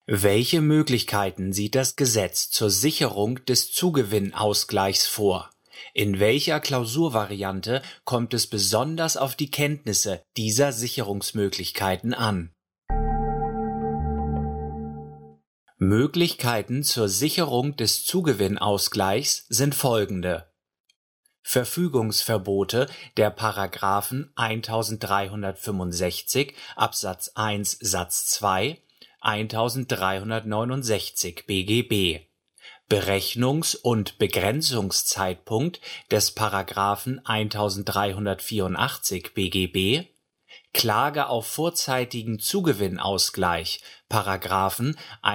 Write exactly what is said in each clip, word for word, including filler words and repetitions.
Welche Möglichkeiten sieht das Gesetz zur Sicherung des Zugewinnausgleichs vor? In welcher Klausurvariante kommt es besonders auf die Kenntnisse dieser Sicherungsmöglichkeiten an? Möglichkeiten zur Sicherung des Zugewinnausgleichs sind folgende: Verfügungsverbote der Paragraphen eintausenddreihundertfünfundsechzig Absatz eins Satz zwei, eintausenddreihundertneunundsechzig BGB, Berechnungs- und Begrenzungszeitpunkt des Paragraphen eintausenddreihundertvierundachtzig BGB, Klage auf vorzeitigen Zugewinnausgleich, Paragraphen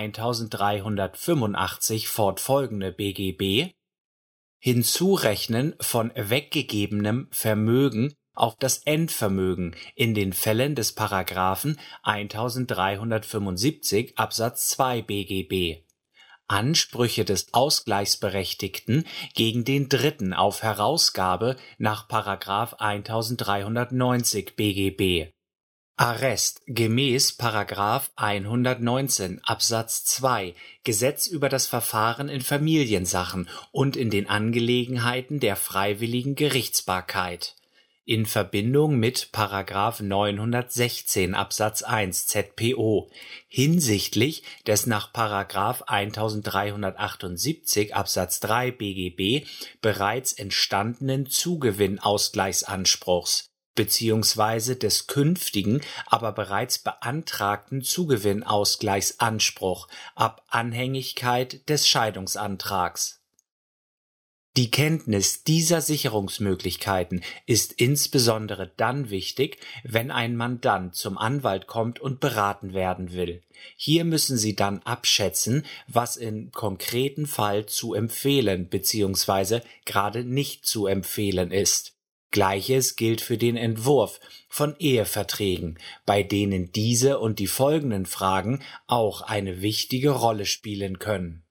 eintausenddreihundertfünfundachtzig fortfolgende BGB, Hinzurechnen von weggegebenem Vermögen auf das Endvermögen in den Fällen des Paragraphen eintausenddreihundertfünfundsiebzig Absatz zwei BGB, Ansprüche des Ausgleichsberechtigten gegen den Dritten auf Herausgabe nach Paragraph eintausenddreihundertneunzig BGB, Arrest gemäß Paragraph hundertneunzehn Absatz zwei Gesetz über das Verfahren in Familiensachen und in den Angelegenheiten der freiwilligen Gerichtsbarkeit in Verbindung mit Paragraph neunhundertsechzehn Absatz eins Z P O hinsichtlich des nach Paragraph eintausenddreihundertachtundsiebzig Absatz drei BGB bereits entstandenen Zugewinnausgleichsanspruchs beziehungsweise des künftigen, aber bereits beantragten Zugewinnausgleichsanspruch ab Anhängigkeit des Scheidungsantrags. Die Kenntnis dieser Sicherungsmöglichkeiten ist insbesondere dann wichtig, wenn ein Mandant zum Anwalt kommt und beraten werden will. Hier müssen Sie dann abschätzen, was im konkreten Fall zu empfehlen bzw. gerade nicht zu empfehlen ist. Gleiches gilt für den Entwurf von Eheverträgen, bei denen diese und die folgenden Fragen auch eine wichtige Rolle spielen können.